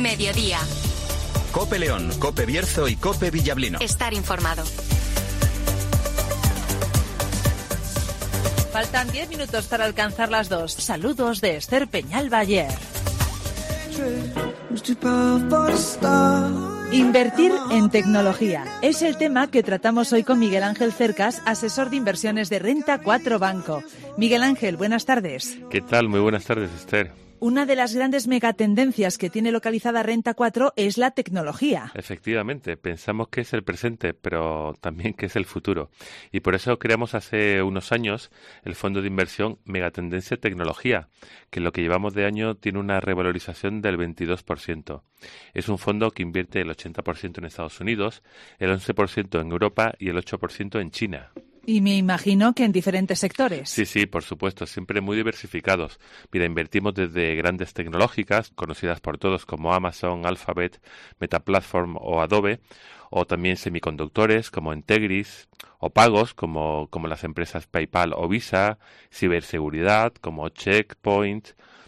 Mediodía. COPE León, COPE Bierzo y COPE Villablino. Estar informado. Faltan 10 minutos para alcanzar las 2. Saludos de Esther Peñalba Ayer. Invertir en tecnología es el tema que tratamos hoy con Miguel Ángel Cercas, asesor de inversiones de Renta 4 Banco. Miguel Ángel, buenas tardes. ¿Qué tal? Muy buenas tardes, Esther. Una de las grandes megatendencias que tiene localizada Renta 4 es la tecnología. Efectivamente, pensamos que es el presente, pero también que es el futuro. Y por eso creamos hace unos años el fondo de inversión Megatendencia Tecnología, que en lo que llevamos de año tiene una revalorización del 22%. Es un fondo que invierte el 80% en Estados Unidos, el 11% en Europa y el 8% en China. Y me imagino que en diferentes sectores. Sí, por supuesto, siempre muy diversificados. Mira, invertimos desde grandes tecnológicas, conocidas por todos como Amazon, Alphabet, Meta Platform o Adobe, o también semiconductores como Entegris, o pagos como las empresas PayPal o Visa, ciberseguridad como Checkpoint,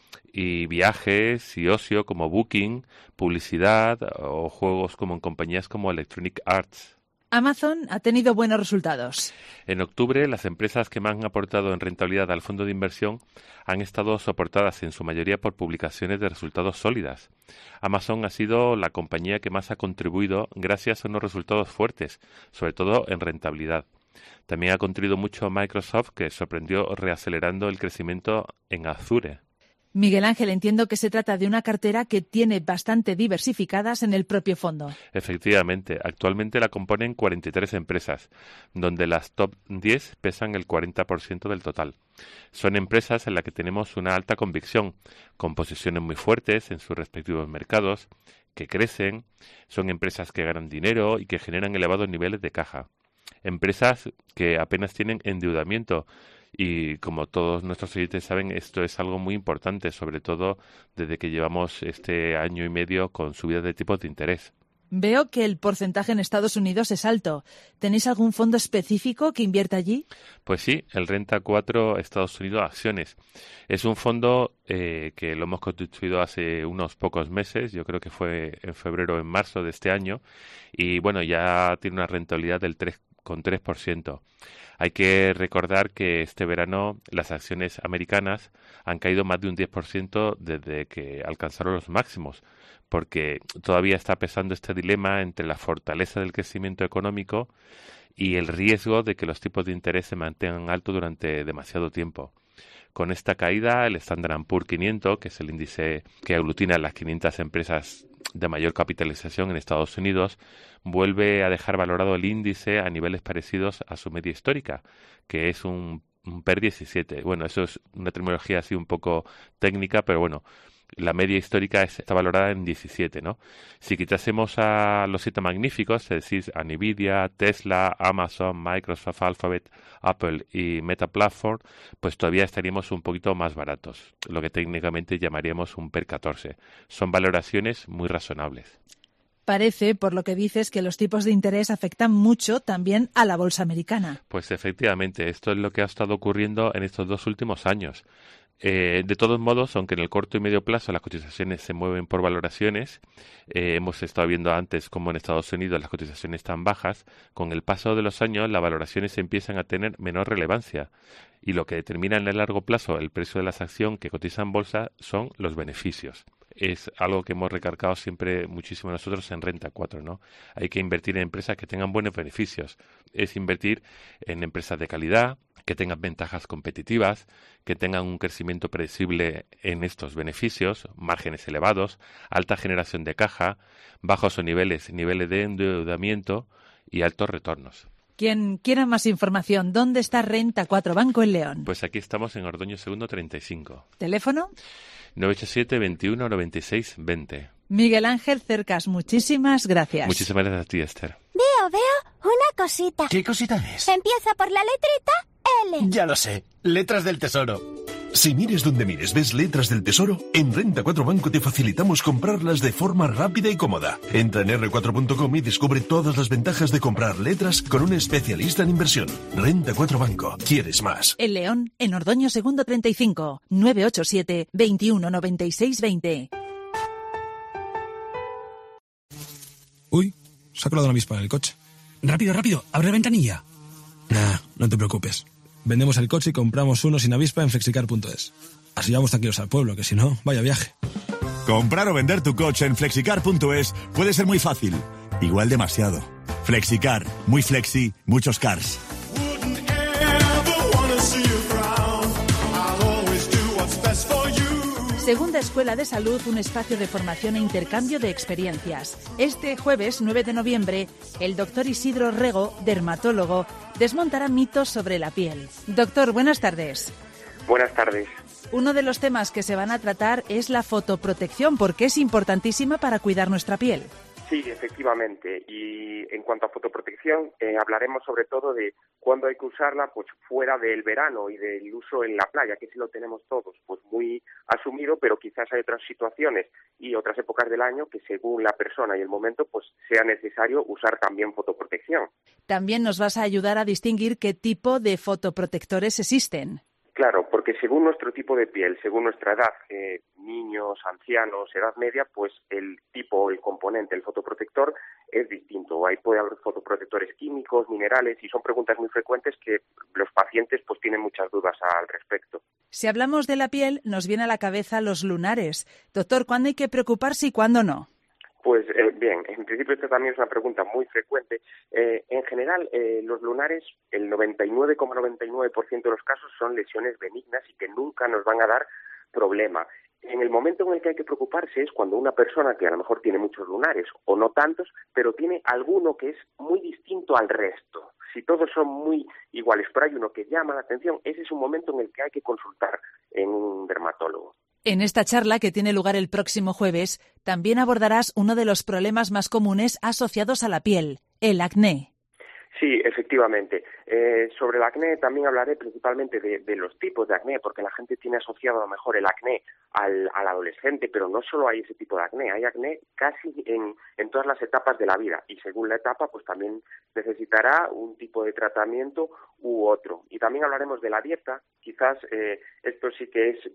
y viajes y ocio como Booking, publicidad o juegos como en compañías como Electronic Arts. Amazon ha tenido buenos resultados. En octubre, las empresas que más han aportado en rentabilidad al fondo de inversión han estado soportadas en su mayoría por publicaciones de resultados sólidas. Amazon ha sido la compañía que más ha contribuido gracias a unos resultados fuertes, sobre todo en rentabilidad. También ha contribuido mucho Microsoft, que sorprendió reacelerando el crecimiento en Azure. Miguel Ángel, entiendo que se trata de una cartera que tiene bastante diversificadas en el propio fondo. Efectivamente, actualmente la componen 43 empresas, donde las top 10 pesan el 40% del total. Son empresas en las que tenemos una alta convicción, con posiciones muy fuertes en sus respectivos mercados, que crecen, son empresas que ganan dinero y que generan elevados niveles de caja. Empresas que apenas tienen endeudamiento. Y como todos nuestros oyentes saben, esto es algo muy importante, sobre todo desde que llevamos este año y medio con subidas de tipos de interés. Veo que el porcentaje en Estados Unidos es alto. ¿Tenéis algún fondo específico que invierta allí? Pues sí, el Renta 4 Estados Unidos Acciones. Es un fondo que lo hemos constituido hace unos pocos meses, yo creo que fue en febrero o en marzo de este año, y bueno, ya tiene una rentabilidad del 3,3%. Hay que recordar que este verano las acciones americanas han caído más de un 10% desde que alcanzaron los máximos, porque todavía está pesando este dilema entre la fortaleza del crecimiento económico y el riesgo de que los tipos de interés se mantengan altos durante demasiado tiempo. Con esta caída, el Standard & Poor's 500, que es el índice que aglutina las 500 empresas de mayor capitalización en Estados Unidos, vuelve a dejar valorado el índice a niveles parecidos a su media histórica, que es un PER 17. Bueno, eso es una terminología así un poco técnica, pero bueno, la media histórica está valorada en 17, ¿no? Si quitásemos a los 7 magníficos, es decir, a Nvidia, Tesla, Amazon, Microsoft, Alphabet, Apple y Meta Platform, pues todavía estaríamos un poquito más baratos, lo que técnicamente llamaríamos un PER 14. Son valoraciones muy razonables. Parece, por lo que dices, que los tipos de interés afectan mucho también a la bolsa americana. Pues efectivamente, esto es lo que ha estado ocurriendo en estos 2 últimos años. De todos modos, aunque en el corto y medio plazo las cotizaciones se mueven por valoraciones, hemos estado viendo antes cómo en Estados Unidos las cotizaciones están bajas, con el paso de los años las valoraciones empiezan a tener menor relevancia y lo que determina en el largo plazo el precio de las acciones que cotizan en bolsa son los beneficios. Es algo que hemos recargado siempre muchísimo nosotros en Renta 4, ¿no? Hay que invertir en empresas que tengan buenos beneficios. Es invertir en empresas de calidad, que tengan ventajas competitivas, que tengan un crecimiento predecible en estos beneficios, márgenes elevados, alta generación de caja, bajos niveles de endeudamiento y altos retornos. Quien quiera más información, ¿dónde está Renta 4 Banco en León? Pues aquí estamos en Ordoño Segundo 35. ¿Teléfono? 987 21 96 20. Miguel Ángel Cercas, muchísimas gracias. Muchísimas gracias a ti, Esther. Veo una cosita. ¿Qué cosita es? Empieza por la letrita L. Ya lo sé, letras del tesoro. Si mires donde mires ves letras del tesoro, en Renta 4 Banco te facilitamos comprarlas de forma rápida y cómoda. Entra en r4.com y descubre todas las ventajas de comprar letras con un especialista en inversión. Renta 4 Banco, ¿quieres más? En León, en Ordoño Segundo 35, 987 21 96 20. Uy, se ha colado una avispa en el coche. Rápido, abre la ventanilla. Nah, no te preocupes. Vendemos el coche y compramos uno sin avispa en flexicar.es. Así vamos tranquilos al pueblo, que si no, vaya viaje. Comprar o vender tu coche en flexicar.es puede ser muy fácil. Igual demasiado. Flexicar. Muy flexi, muchos cars. Segunda Escuela de Salud, un espacio de formación e intercambio de experiencias. Este jueves 9 de noviembre, el doctor Isidro Rego, dermatólogo, desmontará mitos sobre la piel. Doctor, buenas tardes. Buenas tardes. Uno de los temas que se van a tratar es la fotoprotección, porque es importantísima para cuidar nuestra piel. Sí, efectivamente. Y en cuanto a fotoprotección, hablaremos sobre todo de cuándo hay que usarla, pues fuera del verano y del uso en la playa, que sí lo tenemos todos pues muy asumido, pero quizás hay otras situaciones y otras épocas del año que según la persona y el momento, pues sea necesario usar también fotoprotección. También nos vas a ayudar a distinguir qué tipo de fotoprotectores existen. Claro, porque según nuestro tipo de piel, según nuestra edad, niños, ancianos, edad media, pues el tipo, el componente, el fotoprotector es distinto. Ahí puede haber fotoprotectores químicos, minerales, y son preguntas muy frecuentes que los pacientes pues tienen muchas dudas al respecto. Si hablamos de la piel, nos viene a la cabeza los lunares. Doctor, ¿cuándo hay que preocuparse y cuándo no? Pues bien, en principio esta también es una pregunta muy frecuente. En general, los lunares, el 99,99% de los casos son lesiones benignas y que nunca nos van a dar problema. En el momento en el que hay que preocuparse es cuando una persona que a lo mejor tiene muchos lunares o no tantos, pero tiene alguno que es muy distinto al resto. Si todos son muy iguales, pero hay uno que llama la atención, ese es un momento en el que hay que consultar en un dermatólogo. En esta charla, que tiene lugar el próximo jueves, también abordarás uno de los problemas más comunes asociados a la piel, el acné. Sí, efectivamente. Sobre el acné también hablaré principalmente de los tipos de acné, porque la gente tiene asociado a lo mejor el acné al adolescente, pero no solo hay ese tipo de acné, hay acné casi en todas las etapas de la vida, y según la etapa pues también necesitará un tipo de tratamiento u otro. Y también hablaremos de la dieta, quizás esto sí que es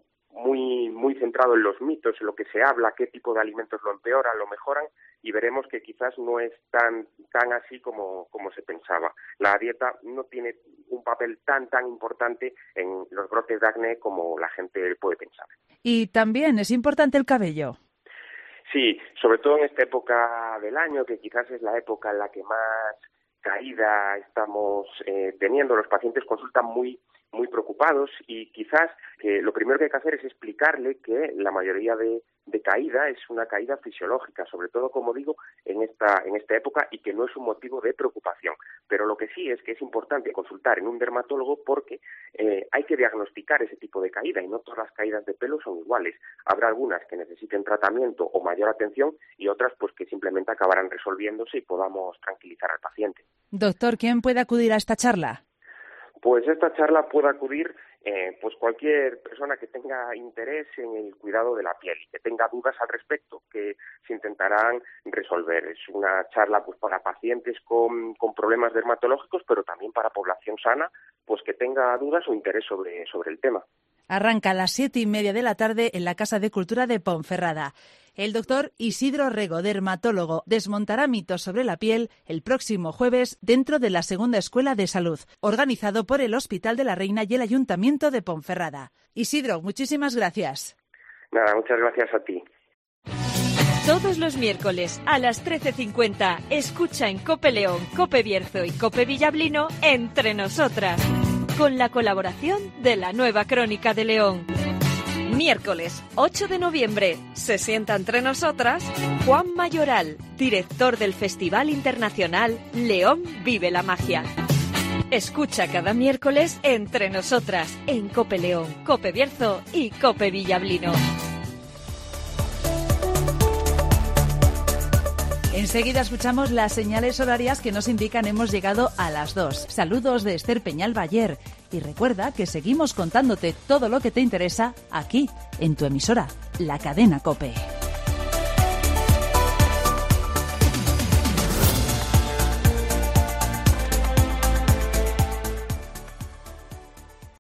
muy centrado en los mitos, en lo que se habla, qué tipo de alimentos lo empeoran, lo mejoran, y veremos que quizás no es tan así como se pensaba. La dieta no tiene un papel tan importante en los brotes de acné como la gente puede pensar. Y también es importante el cabello. Sí, sobre todo en esta época del año, que quizás es la época en la que más caída estamos teniendo. Los pacientes consultan muy preocupados y quizás que lo primero que hay que hacer es explicarle que la mayoría de caída es una caída fisiológica, sobre todo, como digo, en esta época, y que no es un motivo de preocupación. Pero lo que sí es que es importante consultar en un dermatólogo porque hay que diagnosticar ese tipo de caída y no todas las caídas de pelo son iguales. Habrá algunas que necesiten tratamiento o mayor atención y otras pues que simplemente acabarán resolviéndose y podamos tranquilizar al paciente. Doctor, ¿quién puede acudir a esta charla? Pues esta charla puede acudir pues cualquier persona que tenga interés en el cuidado de la piel y que tenga dudas al respecto, que se intentarán resolver. Es una charla pues para pacientes con problemas dermatológicos, pero también para población sana, pues que tenga dudas o interés sobre el tema. Arranca a las 7:30 de la tarde en la Casa de Cultura de Ponferrada. El doctor Isidro Rego, dermatólogo, desmontará mitos sobre la piel el próximo jueves dentro de la Segunda Escuela de Salud, organizado por el Hospital de la Reina y el Ayuntamiento de Ponferrada. Isidro, muchísimas gracias. Nada, muchas gracias a ti. Todos los miércoles a las 13:50 escucha en COPE León, COPE Bierzo y COPE Villablino Entre Nosotras, con la colaboración de la Nueva Crónica de León. Miércoles 8 de noviembre se sienta entre nosotras Juan Mayoral, director del Festival Internacional León Vive la Magia. Escucha cada miércoles Entre Nosotras en COPE León, COPE Bierzo y COPE Villablino. Enseguida escuchamos las señales horarias que nos indican hemos llegado a las 2. Saludos de Esther Peñal Bayer. Y recuerda que seguimos contándote todo lo que te interesa aquí, en tu emisora, la cadena COPE.